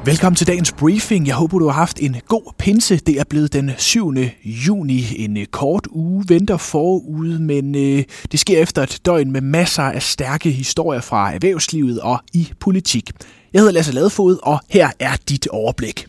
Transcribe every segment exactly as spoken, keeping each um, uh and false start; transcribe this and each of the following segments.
Velkommen til dagens briefing. Jeg håber, du har haft en god pinse. Det er blevet den syvende juni. En kort uge venter forude, men øh, det sker efter et døgn med masser af stærke historier fra erhvervslivet og i politik. Jeg hedder Lasse Ladefoged, og her er dit overblik.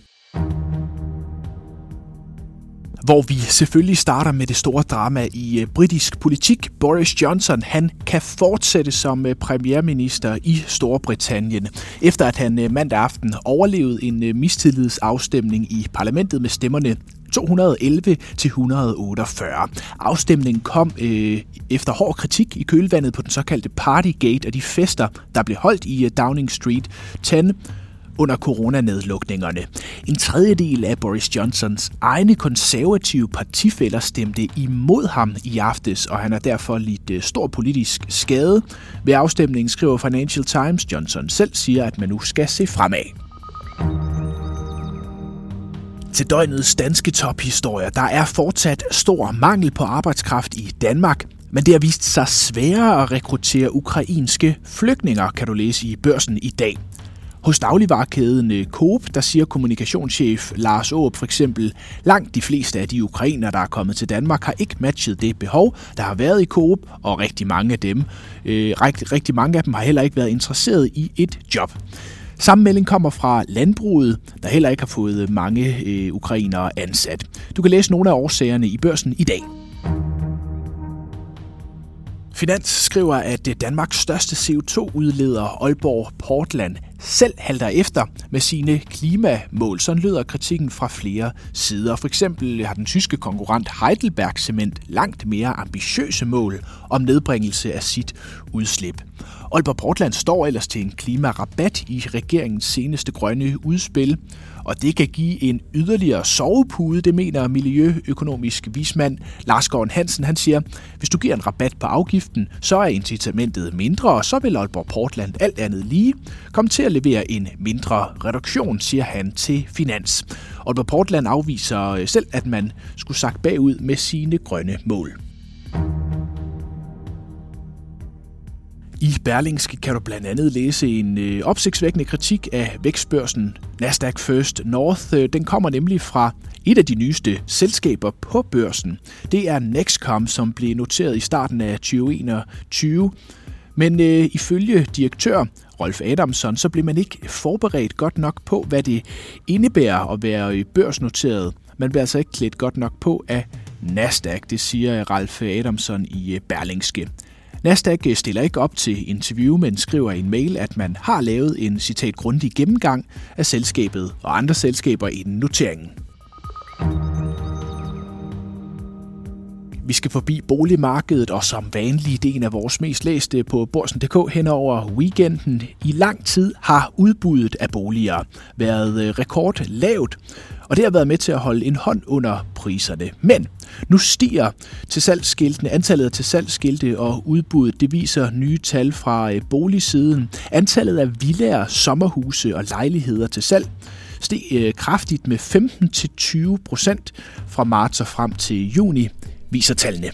Hvor vi selvfølgelig starter med det store drama i britisk politik. Boris Johnson, han kan fortsætte som premierminister i Storbritannien, efter at han mandag aften overlevede en mistillidsafstemning i parlamentet med stemmerne to hundrede og elleve til et hundrede og otteogfyrre. Afstemningen kom øh, efter hård kritik i kølvandet på den såkaldte Partygate og de fester, der blev holdt i Downing Street ti under coronanedlukningerne. En tredjedel af Boris Johnsons egne konservative partifæller stemte imod ham i aftes, og han er derfor lidt stor politisk skade. Ved afstemningen skriver Financial Times, Johnson selv siger, at man nu skal se fremad. Til døgnets danske tophistorier. Der er fortsat stor mangel på arbejdskraft i Danmark, men det har vist sig sværere at rekruttere ukrainske flygtninge, kan du læse i Børsen i dag. Hos dagligvarekæden Coop, der siger kommunikationschef Lars Aarup for eksempel, langt de fleste af de ukrainere, der er kommet til Danmark, har ikke matchet det behov, der har været i Coop, og rigtig mange af dem, øh, rigtig, rigtig mange af dem har heller ikke været interesseret i et job. Samme melding kommer fra landbruget, der heller ikke har fået mange øh, ukrainere ansat. Du kan læse nogle af årsagerne i Børsen i dag. Finans skriver, at Danmarks største C O to udleder, Aalborg Portland, selv halter efter med sine klimamål. Sådan lyder kritikken fra flere sider. For eksempel har den tyske konkurrent Heidelberg Cement langt mere ambitiøse mål om nedbringelse af sit udslip. Aalborg Portland står ellers til en klimarabat i regeringens seneste grønne udspil, og det kan give en yderligere sovepude, det mener miljøøkonomisk vismand Lars Gården Hansen. Han siger, hvis du giver en rabat på afgiften, så er incitamentet mindre, og så vil Aalborg Portland alt andet lige komme til at levere en mindre reduktion, siger han til Finans. Aalborg Portland afviser selv, at man skulle sagt bagud med sine grønne mål. I Berlingske kan du blandt andet læse en øh, opsigtsvækkende kritik af vækstbørsen Nasdaq First North. Den kommer nemlig fra et af de nyeste selskaber på børsen. Det er Nexcom, som blev noteret i starten af tyve enogtyve. Men øh, ifølge direktør Rolf Adamson, så blev man ikke forberedt godt nok på, hvad det indebærer at være børsnoteret. Man bliver altså ikke klædt godt nok på af Nasdaq, det siger Rolf Adamson i Berlingske. Nasdaq stiller ikke op til interview, men skriver i en mail, at man har lavet en citat grundig gennemgang af selskabet og andre selskaber inden noteringen. Vi skal forbi boligmarkedet, og som vanligt, det er en af vores mest læste på Børsen punktum d k hen over weekenden. I lang tid har udbuddet af boliger været rekordlavt, og det har været med til at holde en hånd under priserne. Men nu stiger til salgsskiltene, antallet til salgsskilte og udbuddet, det viser nye tal fra boligsiden. Antallet af villaer, sommerhuse og lejligheder til salg steg kraftigt med femten til tyve procent fra marts og frem til juni, viser tallene.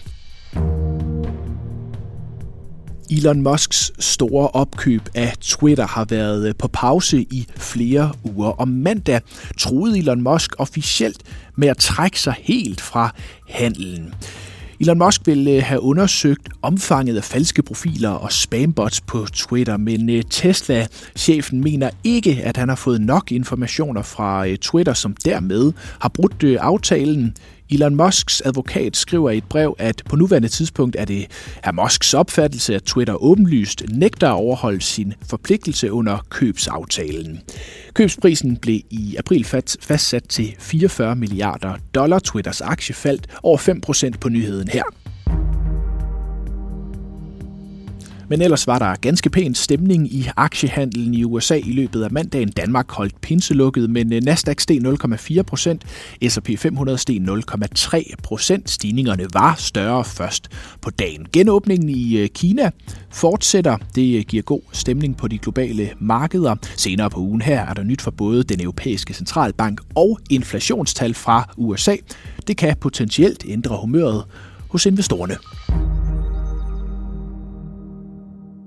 Elon Musks store opkøb af Twitter har været på pause i flere uger, og mandag troede Elon Musk officielt med at trække sig helt fra handelen. Elon Musk vil have undersøgt omfanget af falske profiler og spambots på Twitter, men Tesla-chefen mener ikke, at han har fået nok informationer fra Twitter, som dermed har brudt aftalen. Elon Musks advokat skriver i et brev, at på nuværende tidspunkt er det hr. Musks opfattelse, at Twitter åbenlyst nægter at overholde sin forpligtelse under købsaftalen. Købsprisen blev i april fastsat til fireogfyrre milliarder dollar. Twitters aktie faldt over fem procent på nyheden her. Men ellers var der ganske pæn stemning i aktiehandlen i U S A i løbet af mandagen. Danmark holdt pinselukket, men Nasdaq steg nul komma fire procent, S og P fem hundrede steg nul komma tre procent. Stigningerne var større først på dagen. Genåbningen i Kina fortsætter. Det giver god stemning på de globale markeder. Senere på ugen her er der nyt fra både den europæiske centralbank og inflationstal fra U S A. Det kan potentielt ændre humøret hos investorerne.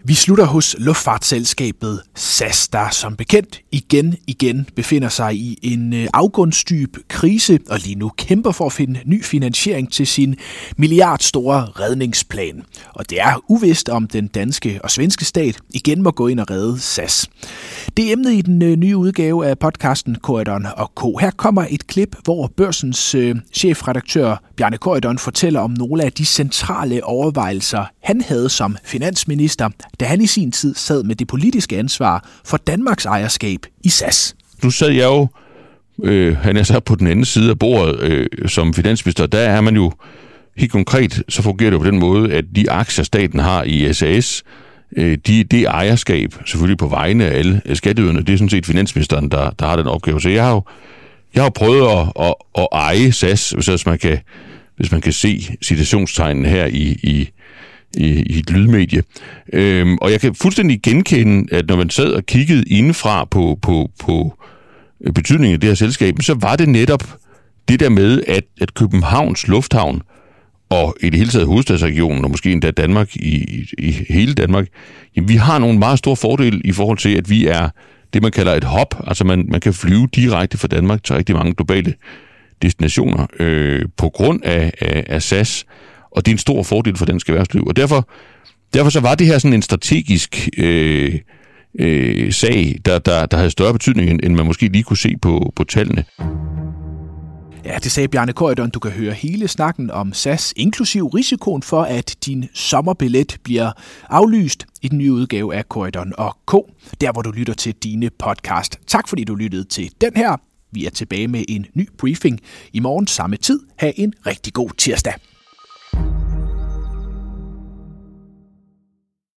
Vi slutter hos luftfartsselskabet S A S, der som bekendt igen igen befinder sig i en afgrundsdyb krise og lige nu kæmper for at finde ny finansiering til sin milliardstore redningsplan. Og det er uvist, om den danske og svenske stat igen må gå ind og redde S A S. Det er emnet i den nye udgave af podcasten Corydon og Co. Her kommer et klip, hvor Børsens øh, chefredaktør Bjarne Corydon fortæller om nogle af de centrale overvejelser, han havde som finansminister, da han i sin tid sad med det politiske ansvar for Danmarks ejerskab i S A S. Nu sad jeg jo, øh, han er så på den anden side af bordet øh, som finansminister, der er man jo helt konkret, så fungerer det på den måde, at de aktier, staten har i S A S, øh, de, det ejerskab, selvfølgelig på vegne af alle skatteyderne, det er sådan set finansministeren, der, der har den opgave. Så jeg har jo, jeg har jo prøvet at, at, at eje S A S, hvis man kan, hvis man kan se citationstegnen her i, i I, i et lydmedie. Øhm, og jeg kan fuldstændig genkende, at når man sad og kiggede indefra på, på, på betydningen af det her selskab, så var det netop det der med, at, at Københavns Lufthavn og i det hele taget hovedstadsregionen, og måske endda Danmark, i, i, i hele Danmark, jamen, vi har nogle meget store fordele i forhold til, at vi er det, man kalder et hub. Altså man, man kan flyve direkte fra Danmark til rigtig mange globale destinationer øh, på grund af, af, af S A S. Og det er en stor fordel for dansk erhvervsliv. Og derfor, derfor så var det her sådan en strategisk øh, øh, sag, der, der, der havde større betydning, end man måske lige kunne se på, på tallene. Ja, det sagde Bjarne Corydon. Du kan høre hele snakken om S A S, inklusiv risikoen for, at din sommerbillet bliver aflyst i den nye udgave af Corydon og Co. Der, hvor du lytter til dine podcast. Tak fordi du lyttede til den her. Vi er tilbage med en ny briefing i morgen samme tid. Ha' en rigtig god tirsdag.